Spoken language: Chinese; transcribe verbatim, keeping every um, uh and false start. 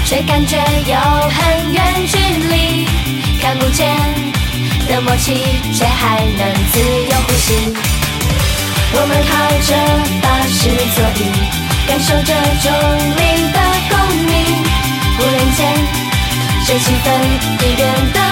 却感觉有很远距离，看不见的默契，却还能自由呼吸。我们靠着巴士座椅，感受着重力的共鸣，忽然间这气氛已变得